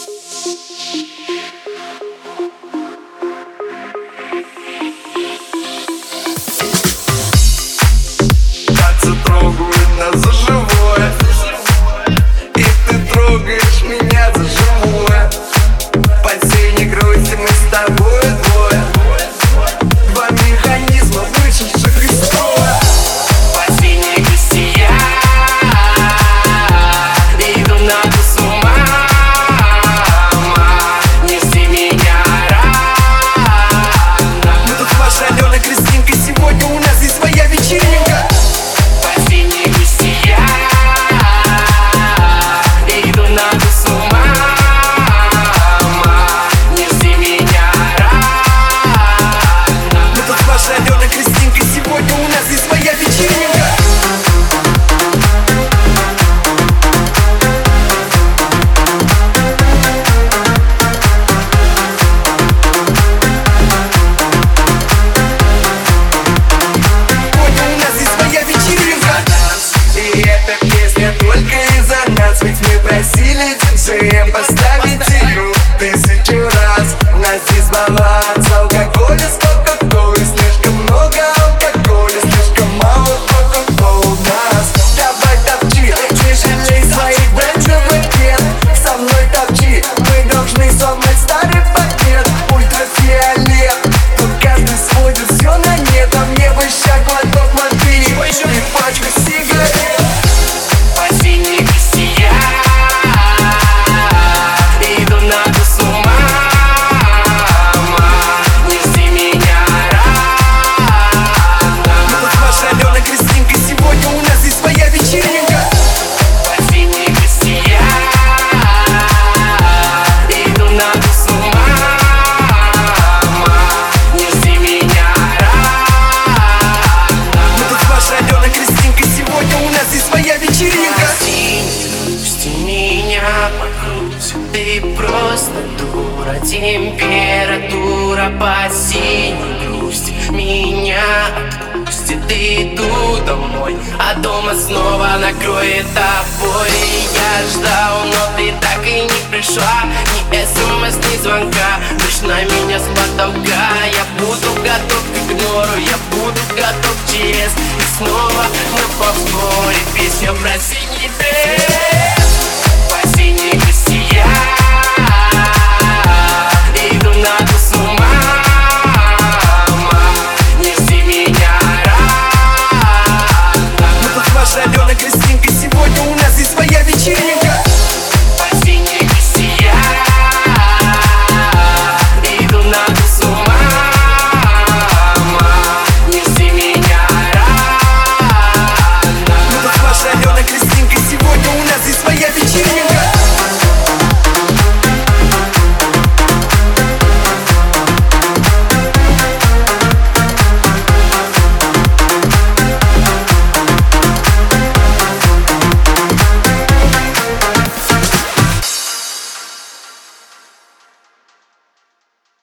Танцы трогают нас за живое, и ты трогаешь меня за живое. Под синей грусти мы с тобой двое, два механизма вышедших из строя. Под синей грусти я иду на с ума. Не жди меня рано. Мы тут с вашей Аленой Кристинкой, сегодня у нас здесь своя вечеринка. Под синей грусти я иду на с ума. Не жди меня рано. Мы тут с вашей Аленой Кристинкой, сегодня у нас здесь своя вечеринка. Сегодня у нас здесь своя вечеринка. И эта песня только из-за нас, ведь мы просили диджея поставить игру 1000 раз. У нас здесь баланс алкоголя с кока-колой. Слишком много алкоголя, слишком мало кока-колы у нас. Давай топчи, не жалей своих брендовых пен. Со мной топчи, мы должны сломать старый пакет. Ультрафиолет, тут каждый сводит все на нет. А мне бы ща глоток воды и пачку сигарет. Под синей грусти я иду на с ума. Не жди меня рано. Мы тут с вашей Аленой Кристинкой, сегодня у нас здесь своя вечеринка. Под синей грусти я иду на с ума. Не жди меня рано. Мы тут с вашей Аленой Кристинкой, сегодня у нас здесь своя вечеринка. Пусти меня по грудь, ты просто дура. Температура под синей грусть меня отпустит. Иду домой, а дома снова накроет тобой. Я ждал, но ты так и не пришла. Ни смс, ни звонка, лишь на меня с потолка. Я буду готов к игнору, я буду готов к ЧС. И снова на повторе песня про синий день.